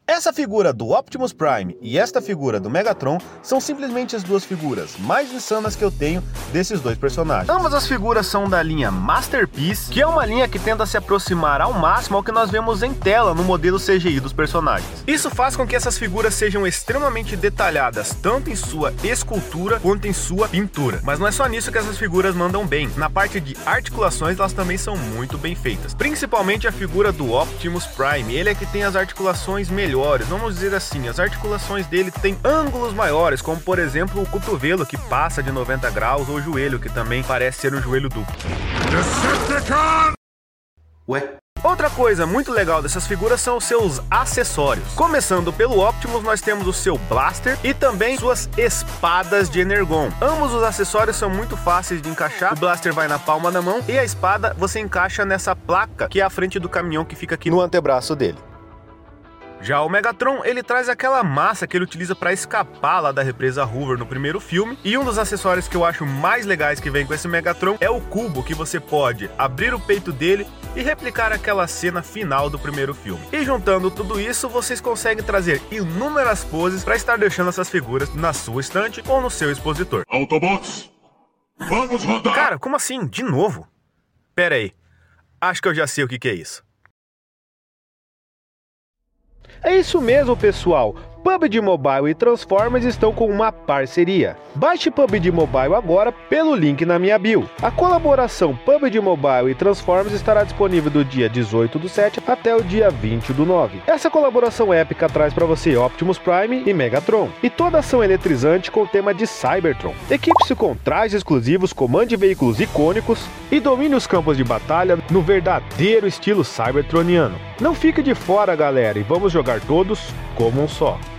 Essa figura do Optimus Prime e esta figura do Megatron são simplesmente as duas figuras mais insanas que eu tenho desses dois personagens. Ambas as figuras são da linha Masterpiece, que é uma linha que tenta se aproximar ao máximo ao que nós vemos em tela no modelo CGI dos personagens. Isso faz com que essas figuras sejam extremamente detalhadas, tanto em sua escultura quanto em sua pintura. Mas não é só nisso que essas figuras mandam bem. Na parte de articulações, elas também são muito bem feitas. Principalmente a figura do Optimus Prime, ele é que tem as articulações melhores. Vamos dizer assim, as articulações dele têm ângulos maiores, como por exemplo o cotovelo que passa de 90 graus ou o joelho que também parece ser um joelho duplo. Ué? Outra coisa muito legal dessas figuras são os seus acessórios. Começando pelo Optimus, nós temos o seu Blaster e também suas espadas de Energon. Ambos os acessórios são muito fáceis de encaixar. O Blaster vai na palma da mão e a espada você encaixa nessa placa que é a frente do caminhão que fica aqui no antebraço dele. Já o Megatron, ele traz aquela massa que ele utiliza para escapar lá da represa Hoover no primeiro filme, e um dos acessórios que eu acho mais legais que vem com esse Megatron é o cubo, que você pode abrir o peito dele e replicar aquela cena final do primeiro filme. E juntando tudo isso, vocês conseguem trazer inúmeras poses para estar deixando essas figuras na sua estante ou no seu expositor. Autobots, vamos rodar! Cara, como assim? De novo? Pera aí, acho que eu já sei o que é isso. É isso mesmo, pessoal. PUBG Mobile e Transformers estão com uma parceria. Baixe PUBG Mobile agora pelo link na minha bio. A colaboração PUBG Mobile e Transformers estará disponível do dia 18/7 até o dia 20/9. Essa colaboração épica traz para você Optimus Prime e Megatron, e toda ação eletrizante com o tema de Cybertron. Equipe-se com trajes exclusivos, comande veículos icônicos e domine os campos de batalha no verdadeiro estilo cybertroniano. Não fique de fora, galera, e vamos jogar todos como um só.